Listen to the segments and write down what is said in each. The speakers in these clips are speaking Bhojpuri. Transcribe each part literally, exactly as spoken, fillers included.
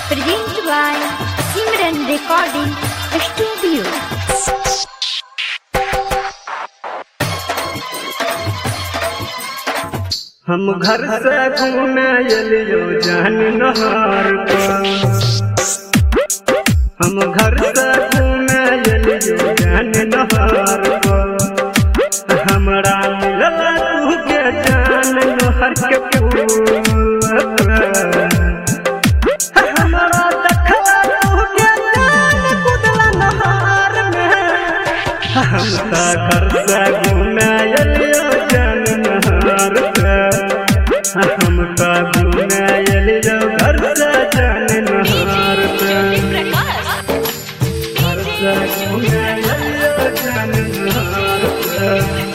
Presented by Simran Recording Studio. हम घर से घूमे एलियो जान नहार पर। हम घर से घूमे एलियो जान नहार पर। हमरा मिलल तू के जान नहर के फूल पर। हमरा देखला तू के जान कुदला नहार में। हम ता घर से घूमे एलियो जान नहार पर। हम का घूमे एलियो घर से जान नहार पे। घर से घूमे एलियो जान नहार पे।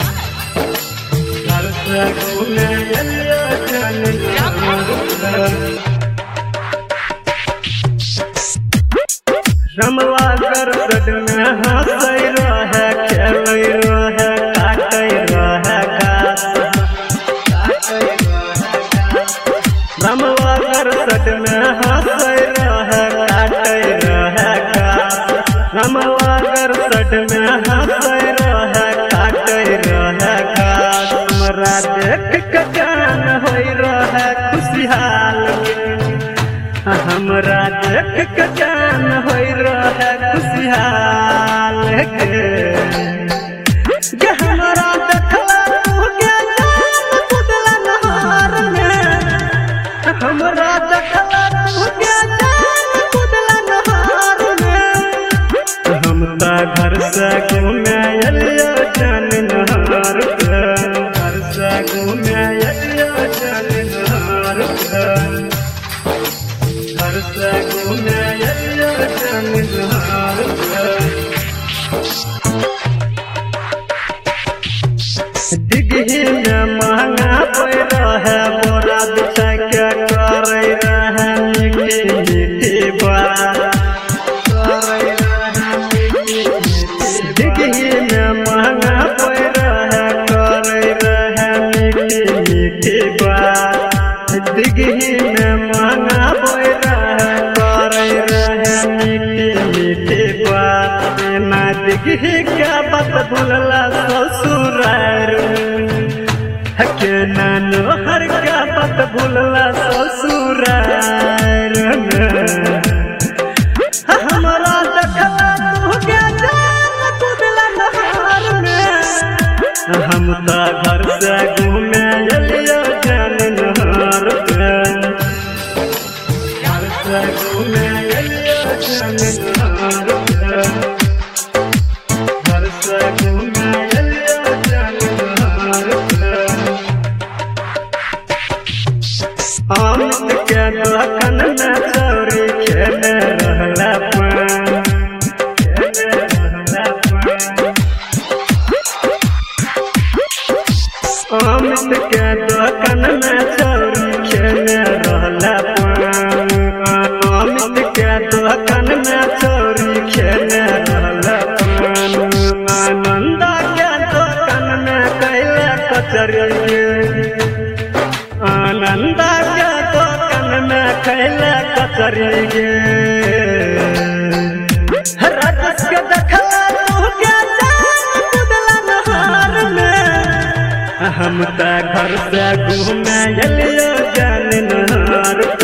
घर से घूमे एलियो जान नहार पे। रमवा कर सद में हंसै रहे खेलै रहे काटै रहे घास। रमवा कर सद में हंसै रहे काटै रहे घास। रमवा कर सद में हंसै रहे काटै रहे घास। हमरा देख के जान होई रहे खुशहाल। हमरा देख के जान होई रहे खुशहाल के हमरा देखला तू के जान कुदला नहार में। हमरा देखला तू के जान कुदला नहार में। हम ता घर से घूमे एलियो जान नहार पे। घर से घूमे एलियो जान नहार पे। घर से घूमे एलियो जान नहार पे। डिग्गी में महंगा पड़ रहे बोरा बिछा के करे रहे मीठी मीठी बात। करे रहे मीठी मीठी। डिग्गी में महंगा पड़ रहे करे रहे मीठी मीठी बात। डिग्गी में महंगा पड़ रहे करे रहे मीठी मीठी बात। ना डिग्गी क्या बात भूलला ससुरार के नानो हर का बात भूलला ससुरार में। हमरा देखला तू के जान कुदला नहार में। हम ता घर से घूमे एलियो जान नहार पे। घर से घूमे एलियो जान नहार पे। घर से घूमे एलियो जान नहार पे। अमित के दुकान में चोरी खेले रहला पान। खेले रहला पान। अमित के दुकान में चोरी खेले रहला पान। अमित के दुकान में चोरी खेले रहला पान। आनंदा के दुकान में कैले कचरी। आनंदा के दुकान में कैले कचरी गे। राजस के देखला तू के जान कुदला नहार में। हम ता घर से घूमे एलियो जान नहार